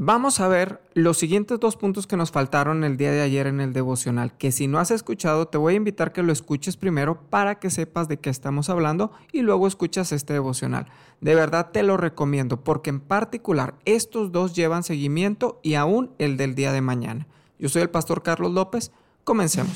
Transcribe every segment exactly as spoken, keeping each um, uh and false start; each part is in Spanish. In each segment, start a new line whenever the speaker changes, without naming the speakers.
Vamos a ver los siguientes dos puntos que nos faltaron el día de ayer en el devocional, que si no has escuchado te voy a invitar que lo escuches primero para que sepas de qué estamos hablando y luego escuchas este devocional. De verdad te lo recomiendo porque en particular estos dos llevan seguimiento y aún el del día de mañana. Yo soy el pastor Carlos López, comencemos.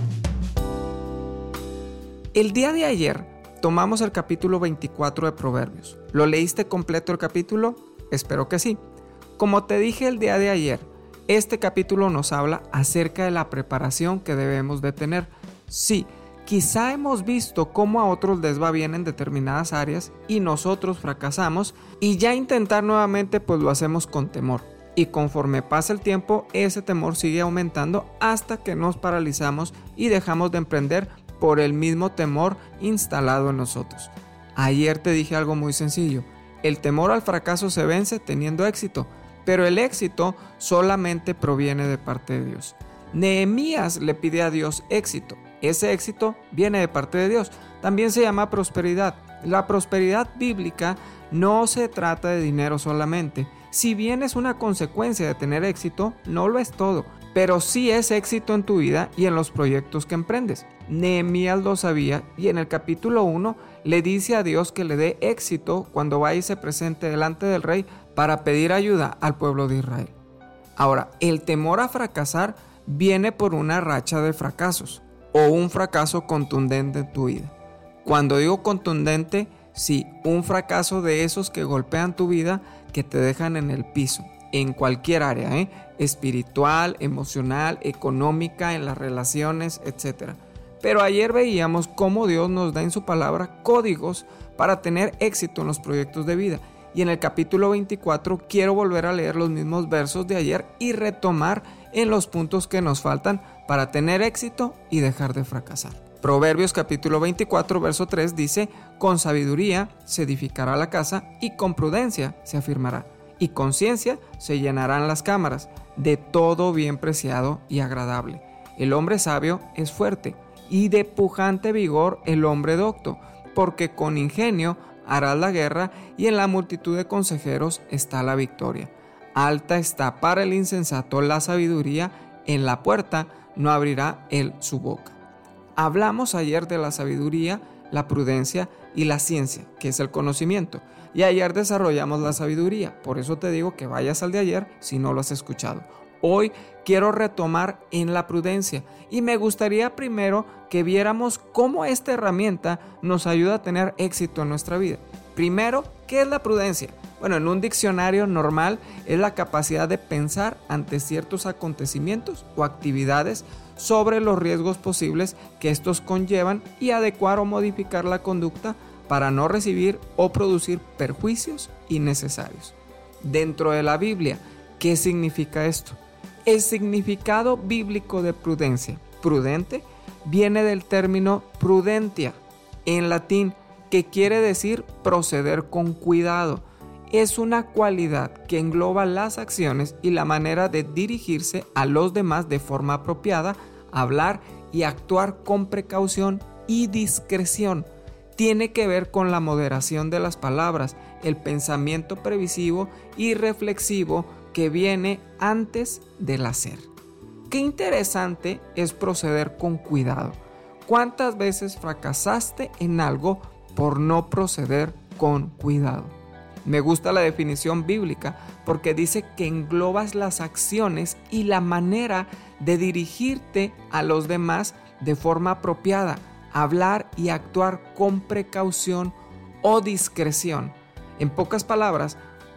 El día de ayer tomamos el capítulo veinticuatro de Proverbios. ¿Lo leíste completo el capítulo? Espero que sí. Como te dije el día de ayer, este capítulo nos habla acerca de la preparación que debemos de tener. Sí, quizá hemos visto cómo a otros les va bien en determinadas áreas y nosotros fracasamos y ya intentar nuevamente pues lo hacemos con temor. Y conforme pasa el tiempo, ese temor sigue aumentando hasta que nos paralizamos y dejamos de emprender por el mismo temor instalado en nosotros. Ayer te dije algo muy sencillo. El temor al fracaso se vence teniendo éxito. Pero el éxito solamente proviene de parte de Dios. Nehemías le pide a Dios éxito. Ese éxito viene de parte de Dios. También se llama prosperidad. La prosperidad bíblica no se trata de dinero solamente. Si bien es una consecuencia de tener éxito, no lo es todo. Pero sí es éxito en tu vida y en los proyectos que emprendes. Nehemías lo sabía y en el capítulo uno le dice a Dios que le dé éxito cuando vaya y se presente delante del rey para pedir ayuda al pueblo de Israel. Ahora, el temor a fracasar viene por una racha de fracasos o un fracaso contundente en tu vida. Cuando digo contundente, sí, un fracaso de esos que golpean tu vida, que te dejan en el piso, en cualquier área, ¿eh? espiritual, emocional, económica, en las relaciones, etcétera. Pero ayer veíamos cómo Dios nos da en su palabra códigos para tener éxito en los proyectos de vida. Y en el capítulo veinticuatro quiero volver a leer los mismos versos de ayer y retomar en los puntos que nos faltan para tener éxito y dejar de fracasar. Proverbios capítulo veinticuatro verso tres dice: con sabiduría se edificará la casa y con prudencia se afirmará. Y con ciencia se llenarán las cámaras de todo bien preciado y agradable. El hombre sabio es fuerte y de pujante vigor el hombre docto, porque con ingenio harás la guerra y en la multitud de consejeros está la victoria. Alta está para el insensato la sabiduría, en la puerta no abrirá él su boca. Hablamos ayer de la sabiduría, la prudencia y la ciencia, que es el conocimiento. Y ayer desarrollamos la sabiduría, por eso te digo que vayas al de ayer si no lo has escuchado. Hoy quiero retomar en la prudencia y me gustaría primero que viéramos cómo esta herramienta nos ayuda a tener éxito en nuestra vida. Primero, ¿qué es la prudencia? Bueno, en un diccionario normal es la capacidad de pensar ante ciertos acontecimientos o actividades sobre los riesgos posibles que estos conllevan y adecuar o modificar la conducta para no recibir o producir perjuicios innecesarios. Dentro de la Biblia, ¿qué significa esto? El significado bíblico de prudencia, prudente, viene del término prudentia, en latín, que quiere decir proceder con cuidado. Es una cualidad que engloba las acciones y la manera de dirigirse a los demás de forma apropiada, hablar y actuar con precaución y discreción. Tiene que ver con la moderación de las palabras, el pensamiento previsivo y reflexivo que viene antes del hacer. Qué interesante es proceder con cuidado. ¿Cuántas veces fracasaste en algo por no proceder con cuidado? Me gusta la definición bíblica porque dice que englobas las acciones y la manera de dirigirte a los demás de forma apropiada, hablar y actuar con precaución o discreción. En pocas palabras,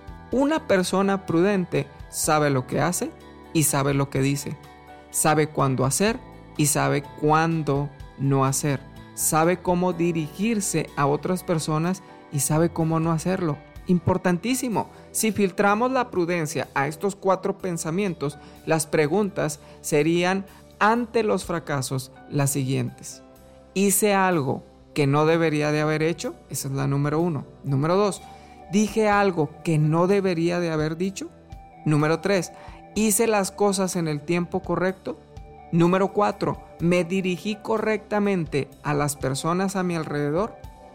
una persona prudente sabe lo que hace y sabe lo que dice. Sabe cuándo hacer y sabe cuándo no hacer. Sabe cómo dirigirse a otras personas y sabe cómo no hacerlo. Importantísimo. Si filtramos la prudencia a estos cuatro pensamientos, las preguntas serían ante los fracasos las siguientes. ¿Hice algo que no debería de haber hecho? Esa es la número uno. Número dos. ¿Dije algo que no debería de haber dicho? Número tres. ¿Hice las cosas en el tiempo correcto? Número cuatro. ¿Me dirigí correctamente a las personas a mi alrededor?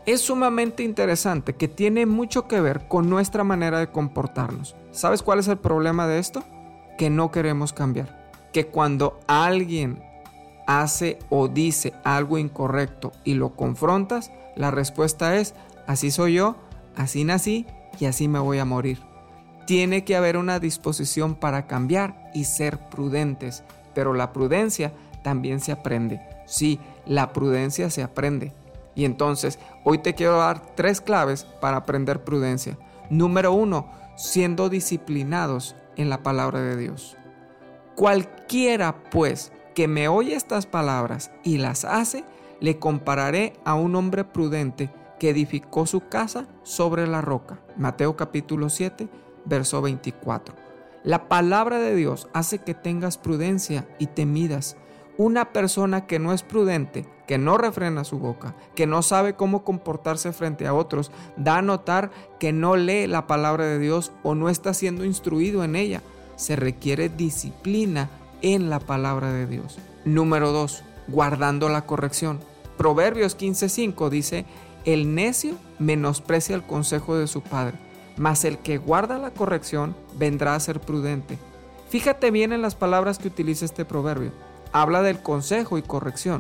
es sumamente interesante, que tiene mucho que ver con nuestra manera de comportarnos. ¿Sabes cuál es el problema de esto? Que no queremos cambiar. Que cuando alguien hace o dice algo incorrecto y lo confrontas, la respuesta es: así soy yo, así nací y así me voy a morir. Tiene que haber una disposición para cambiar y ser prudentes, pero la prudencia también se aprende. Sí, la prudencia se aprende. Y entonces, hoy te quiero dar tres claves para aprender prudencia. Número uno, siendo disciplinados en la palabra de Dios. Cualquiera, pues, que me oye estas palabras y las hace, le compararé a un hombre prudente que edificó su casa sobre la roca. Mateo capítulo siete, verso veinticuatro. La palabra de Dios hace que tengas prudencia y te midas. Una persona que no es prudente, que no refrena su boca, que no sabe cómo comportarse frente a otros, da a notar que no lee la palabra de Dios o no está siendo instruido en ella. Se requiere disciplina en la palabra de Dios. Número dos, guardando la corrección. Proverbios quince cinco dice: el necio menosprecia el consejo de su padre, mas el que guarda la corrección vendrá a ser prudente. Fíjate bien en las palabras que utiliza este proverbio. Habla del consejo y corrección.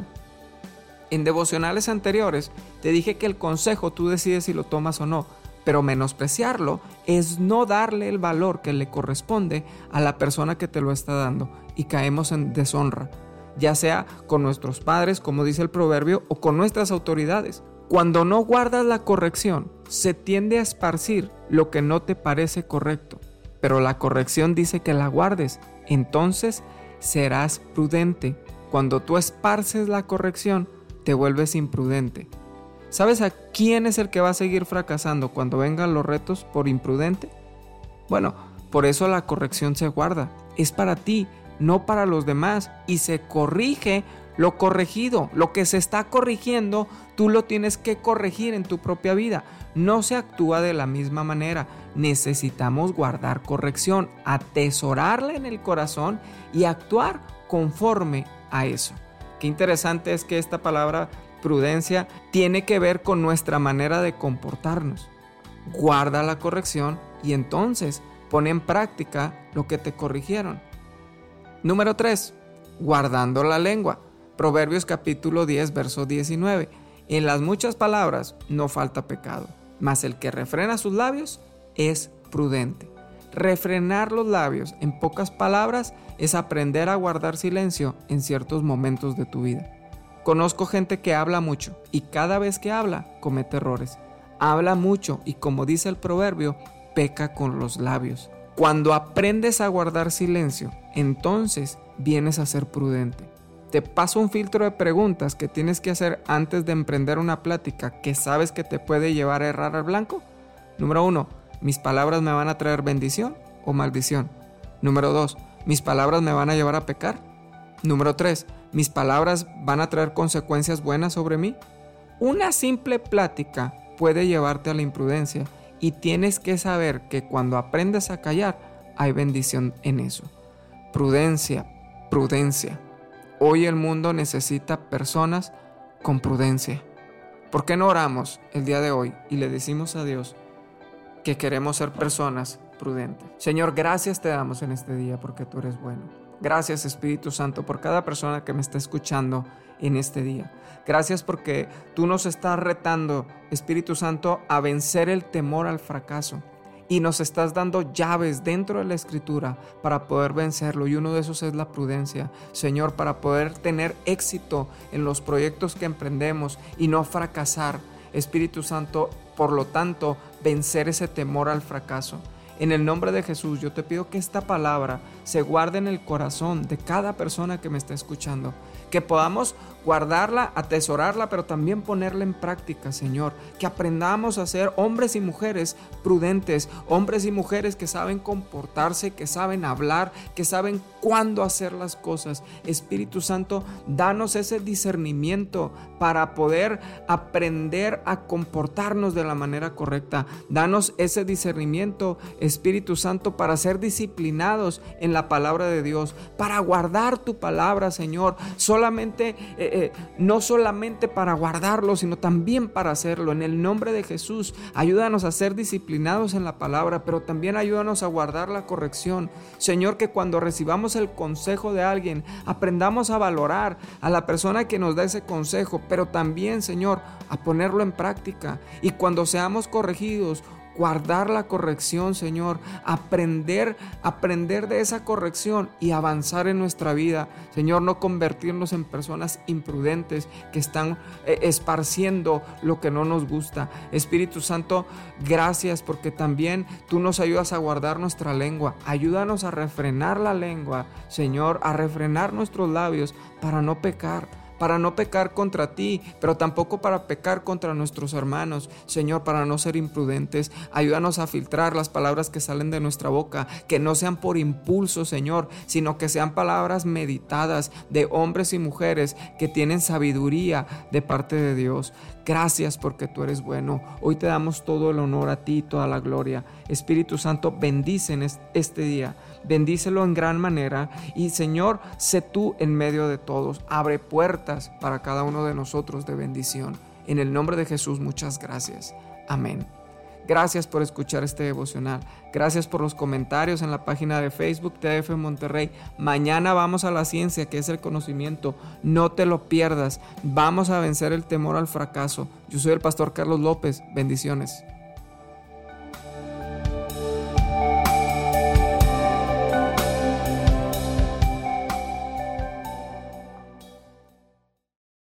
En devocionales anteriores te dije que el consejo tú decides si lo tomas o no, pero menospreciarlo es no darle el valor que le corresponde a la persona que te lo está dando y caemos en deshonra, ya sea con nuestros padres, como dice el proverbio, o con nuestras autoridades. Cuando no guardas la corrección, se tiende a esparcir lo que no te parece correcto, pero la corrección dice que la guardes, entonces serás prudente. Cuando tú esparces la corrección, te vuelves imprudente. ¿Sabes a quién es el que va a seguir fracasando cuando vengan los retos por imprudente? Bueno, por eso la corrección se guarda. Es para ti, no para los demás, y se corrige lo corregido. Lo que se está corrigiendo, tú lo tienes que corregir en tu propia vida. No se actúa de la misma manera. Necesitamos guardar corrección, atesorarla en el corazón y actuar conforme a eso. Qué interesante es que esta palabra prudencia tiene que ver con nuestra manera de comportarnos. Guarda la corrección y entonces pon en práctica lo que te corrigieron. Número tres, guardando la lengua. Proverbios capítulo diez, verso diecinueve. En las muchas palabras no falta pecado, mas el que refrena sus labios es prudente. Refrenar los labios, en pocas palabras, es aprender a guardar silencio en ciertos momentos de tu vida. Conozco gente que habla mucho y cada vez que habla comete errores. Habla mucho y, como dice el proverbio, peca con los labios. Cuando aprendes a guardar silencio, entonces vienes a ser prudente. Te paso un filtro de preguntas que tienes que hacer antes de emprender una plática que sabes que te puede llevar a errar al blanco. Número uno, ¿mis palabras me van a traer bendición o maldición? Número dos, ¿mis palabras me van a llevar a pecar? Número tres, ¿mis palabras van a traer consecuencias buenas sobre mí? Una simple plática puede llevarte a la imprudencia y tienes que saber que cuando aprendes a callar hay bendición en eso. Prudencia, prudencia. Hoy el mundo necesita personas con prudencia. ¿Por qué no oramos el día de hoy y le decimos a Dios que queremos ser personas prudentes? Señor, gracias te damos en este día porque tú eres bueno. Gracias, Espíritu Santo, por cada persona que me está escuchando en este día. Gracias porque tú nos estás retando, Espíritu Santo, a vencer el temor al fracaso. Y nos estás dando llaves dentro de la Escritura para poder vencerlo. Y uno de esos es la prudencia, Señor, para poder tener éxito en los proyectos que emprendemos y no fracasar. Espíritu Santo, por lo tanto, vencer ese temor al fracaso. En el nombre de Jesús, yo te pido que esta palabra se guarde en el corazón de cada persona que me está escuchando. Que podamos guardarla, atesorarla, pero también ponerla en práctica, Señor. Que aprendamos a ser hombres y mujeres prudentes, hombres y mujeres que saben comportarse, que saben hablar, que saben cuándo hacer las cosas. Espíritu Santo, danos ese discernimiento para poder aprender a comportarnos de la manera correcta. Danos ese discernimiento, Espíritu Santo, para ser disciplinados en la palabra de Dios, para guardar tu palabra, Señor. Solamente eh, eh, no solamente para guardarlo, sino también para hacerlo. En el nombre de Jesús, ayúdanos a ser disciplinados en la palabra, pero también ayúdanos a guardar la corrección. Señor, que cuando recibamos el consejo de alguien, aprendamos a valorar a la persona que nos da ese consejo, pero también, Señor, a ponerlo en práctica. Y cuando seamos corregidos, guardar la corrección, Señor, aprender, aprender de esa corrección y avanzar en nuestra vida. Señor, no convertirnos en personas imprudentes que están eh, esparciendo lo que no nos gusta. Espíritu Santo, gracias porque también tú nos ayudas a guardar nuestra lengua. Ayúdanos a refrenar la lengua, Señor, a refrenar nuestros labios para no pecar. Para no pecar contra ti, pero tampoco para pecar contra nuestros hermanos. Señor, para no ser imprudentes, ayúdanos a filtrar las palabras que salen de nuestra boca, que no sean por impulso, Señor, sino que sean palabras meditadas de hombres y mujeres que tienen sabiduría de parte de Dios. Gracias porque tú eres bueno. Hoy te damos todo el honor a ti y toda la gloria. Espíritu Santo, bendice en este día. Bendícelo en gran manera. Y Señor, sé tú en medio de todos. Abre puertas para cada uno de nosotros de bendición. En el nombre de Jesús, muchas gracias. Amén. Gracias por escuchar este devocional. Gracias por los comentarios en la página de Facebook T F Monterrey. Mañana vamos a la ciencia, que es el conocimiento. No te lo pierdas. Vamos a vencer el temor al fracaso. Yo soy el pastor Carlos López. Bendiciones.